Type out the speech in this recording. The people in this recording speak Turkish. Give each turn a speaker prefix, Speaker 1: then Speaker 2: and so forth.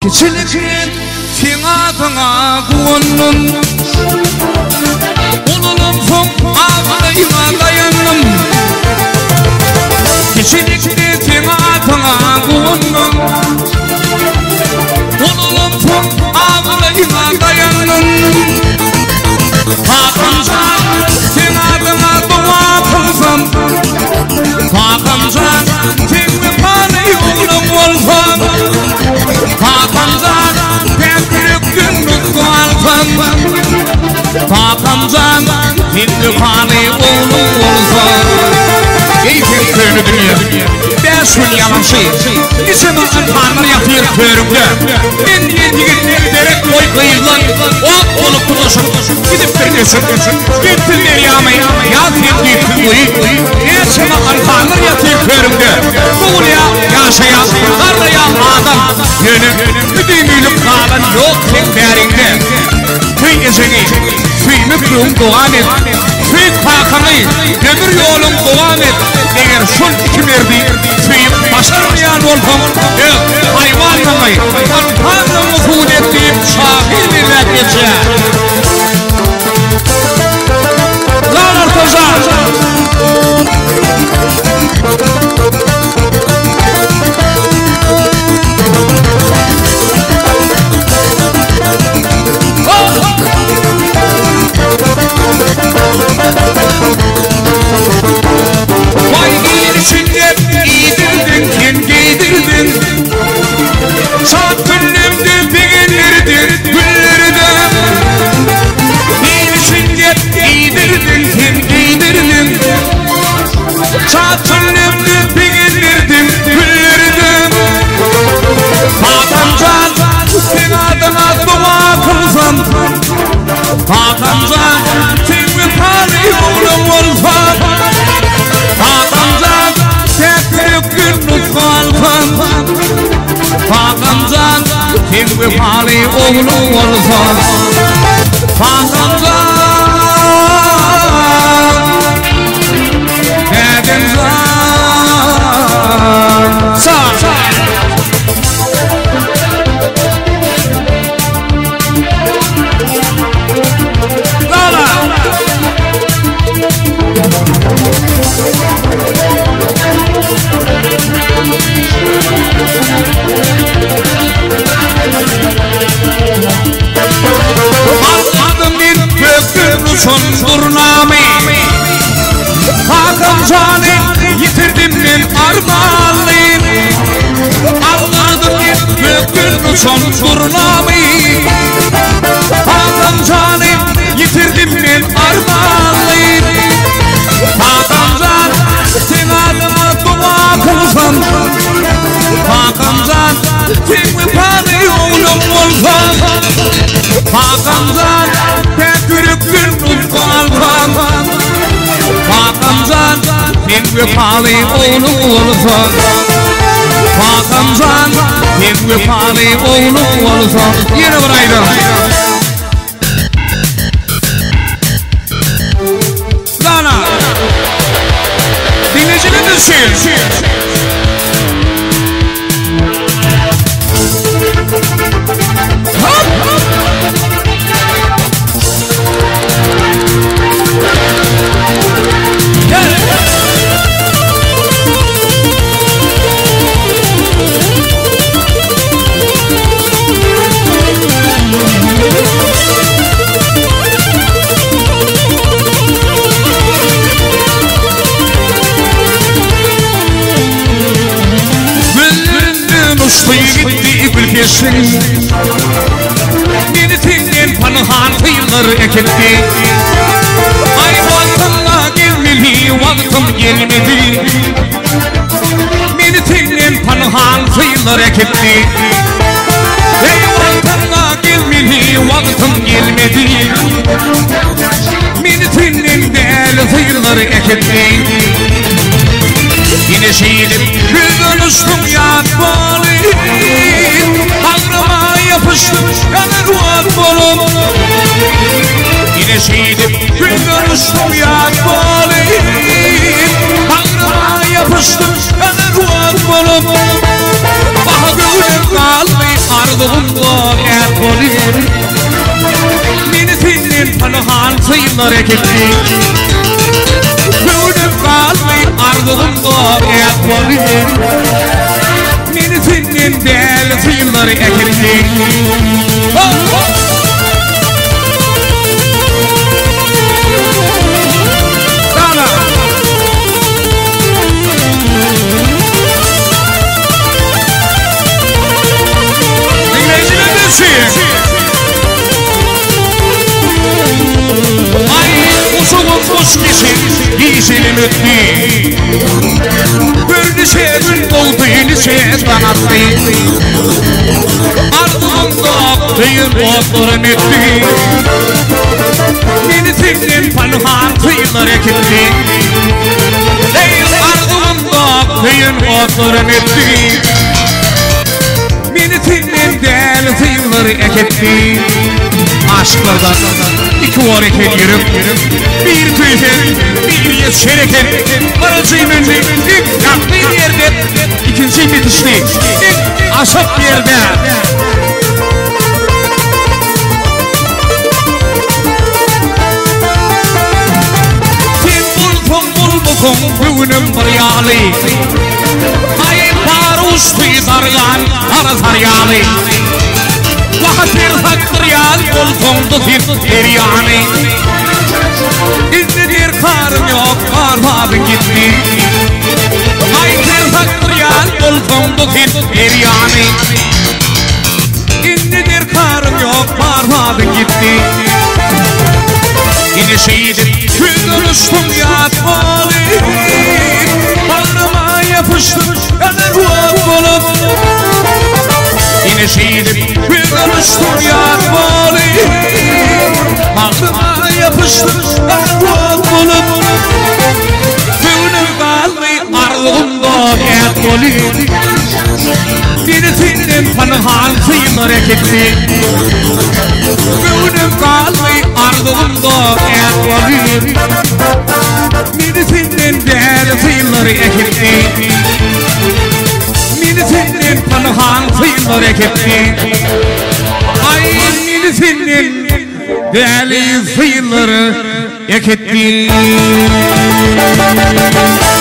Speaker 1: Geçilecek sen adına kuanım Olalım son ağlayına dayanım Geçilecek sen adına kuanım Olalım son ağlayına dayanım Hakancan sen adına dua kılsam Hakancan sen bana yolum olsam Hakancan Hakancan şimdi hali olursa Keyfin köyünü dünya Ben şunu yalan şey İçime antanlar yapıyor körümde Ben yediğini giderek oy kıyılan O olup kutlaşıp gidip kırıyorsun Gittin yamayı Ya sevdiği kıyıyı İçime antanlar yapıyor körümde Doğuluya yaşayan Karlaya adam Yönüm müdümülük kalan yok tek derinde Köy ezeni Süymüklüğüm doğan et Süy kalkanı Ömür yolum doğan et Eğer şun ikimerdi Süyüp başarmayan olmam Hayvanlamayı Antanla mufud ettiğim şahil millet geçer Lan ortazan Vay gelişince giydirdin, kim giydirdin Saat günlümdü beğenirdin güllerden Gelişince giydirdin, kim giydirdin Saat günlümdü beğenirdin güllerden Hakancan sen adına dua kılsam Hakancan sen vefali oğlum olsam Hakancan tek gün lütfalsam Hakancan sen vefali oğlum olsam Hakancan dedim sağ Adım bir göktürlü sondurnami Hakancan'ı yitirdim ben armağanlıyım Anladım bir göktürlü sondurnami Hakancan'ı yitirdim ben armağanlıyım Hakancan sen adıma dua kılsam Hakancan sen vefali oğlum olsam Hakancan tek gün lütfalsam Hakancan sen vefali oğlum olsam Hakancan sen vefali oğlum olsam Yine buraydı Lana Dinleyicinin düşün Uçtu gitti ülkesin Beni senden panahan kıyıları eketti Ay vatanla gelmeli vaktim gelmedi Beni senden panahan kıyıları eketti Ey vatanla gelmeli vaktim gelmedi Beni senden değerli kıyıları eketti Yine şiirim bir dönüştüm yad bali Ağrıma yapıştım yanır var bolum Yine şiirim bir dönüştüm yad bali Ağrıma yapıştım yanır var bolum Baha gülüm kalmayı ardı ardımda et olur. Meni senin tanıhan sıylar ekipti. Gönlüm kalmay ardımda et olur. Meni senin del sıylar ekipti. Dişilim öttü Gördü sevin olduğunu ses banattı Ardımda kıyın otların öttü Beni senin panhan kıyılar ekildi Ardımda kıyın otların öttü Beni senin del kıyılar ekildi Aşklardan iki var eken yürüm Bir tüyken, bir yes şereken Aracıyım önce ilk yaptığı yerde İkinci bitişli ilk asap yerde Sen bulsun bugünüm baryalı Ayın parus tüydargan araz haryalı Vahatir hakkıryan bulsundu tiryani İzledir karım yok karmadın gitti Ayın hakkıryan bulsundu tiryani İzledir karım yok karmadın gitti Yine şeydir şükür üstüm yatmalı Bağrıma yapıştım kadar bulup Yine şeydir şükür üstüm yatmalı Bağrıma yapıştım kadar bulup Gönlüm kalmayı ardımda et olur Beni senin panhan sıylar ekipti Gönlüm kalmayı ardımda et olur Beni senin del sıylar ekipti Beni senin panhan sıylar ekipti Ay beni senin del sıylar ekipti